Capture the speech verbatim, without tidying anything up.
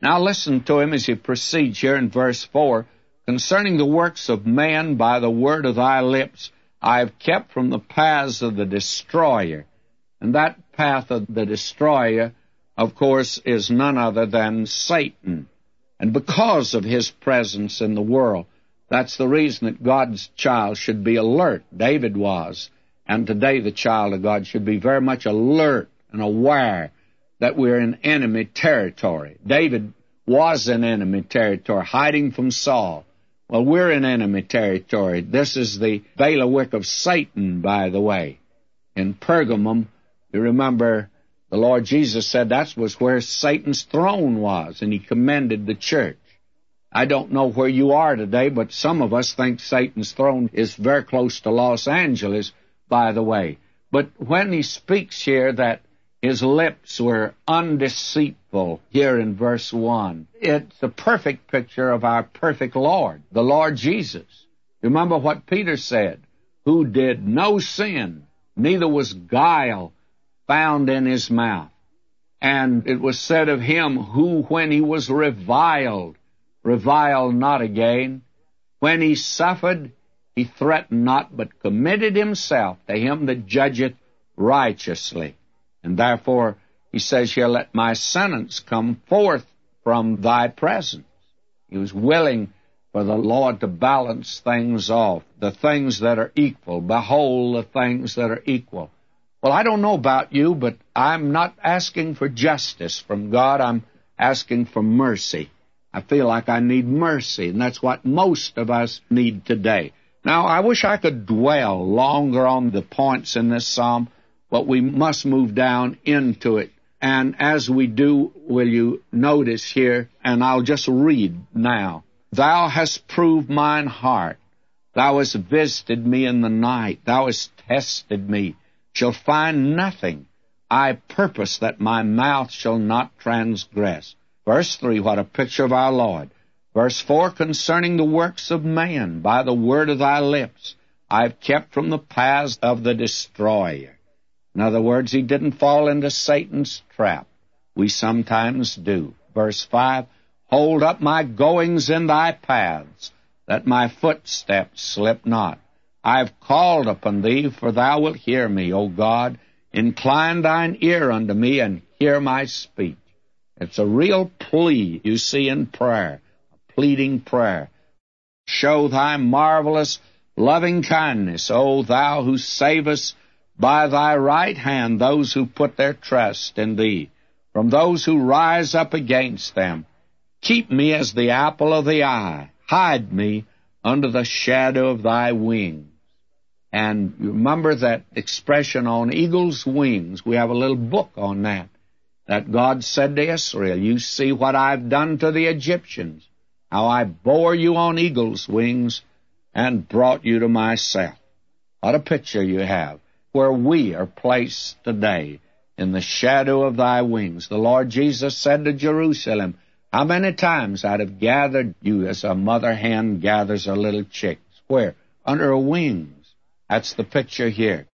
Now listen to him as he proceeds here in verse four. Concerning the works of man by the word of thy lips, I have kept from the paths of the destroyer. And that path of the destroyer, of course, is none other than Satan. And because of his presence in the world, that's the reason that God's child should be alert. David was. And today the child of God should be very much alert and aware that we're in enemy territory. David was in enemy territory, hiding from Saul. Well, we're in enemy territory. This is the bailiwick of Satan, by the way. In Pergamum, you remember the Lord Jesus said that was where Satan's throne was, and he commended the church. I don't know where you are today, but some of us think Satan's throne is very close to Los Angeles, by the way. But when he speaks here that his lips were undeceitful, here in verse one, it's a perfect picture of our perfect Lord, the Lord Jesus. Remember what Peter said, who did no sin, neither was guile found in his mouth. And it was said of him who, when he was reviled, reviled not again. When he suffered, he threatened not, but committed himself to him that judgeth righteously. And therefore, he says here, let my sentence come forth from thy presence. He was willing for the Lord to balance things off, the things that are equal. Behold, the things that are equal. Well, I don't know about you, but I'm not asking for justice from God. I'm asking for mercy. I feel like I need mercy, and that's what most of us need today. Now, I wish I could dwell longer on the points in this psalm, but we must move down into it. And as we do, will you notice here, and I'll just read now. Thou hast proved mine heart. Thou hast visited me in the night. Thou hast tested me. Shall find nothing. I purpose that my mouth shall not transgress. Verse three, what a picture of our Lord. Verse four, concerning the works of man, by the word of thy lips, I have kept from the paths of the destroyer. In other words, he didn't fall into Satan's trap. We sometimes do. Verse five, hold up my goings in thy paths, that my footsteps slip not. I have called upon thee, for thou wilt hear me, O God. Incline thine ear unto me, and hear my speech. It's a real plea, you see, in prayer, a pleading prayer. Show thy marvelous loving kindness, O thou who savest by thy right hand those who put their trust in thee, from those who rise up against them. Keep me as the apple of the eye. Hide me under the shadow of thy wings. And you remember that expression on eagle's wings. We have a little book on that, that God said to Israel, you see what I've done to the Egyptians, how I bore you on eagle's wings and brought you to myself. What a picture you have, where we are placed today in the shadow of thy wings. The Lord Jesus said to Jerusalem, how many times I'd have gathered you as a mother hen gathers her little chicks. Where? Under her wings. That's the picture here.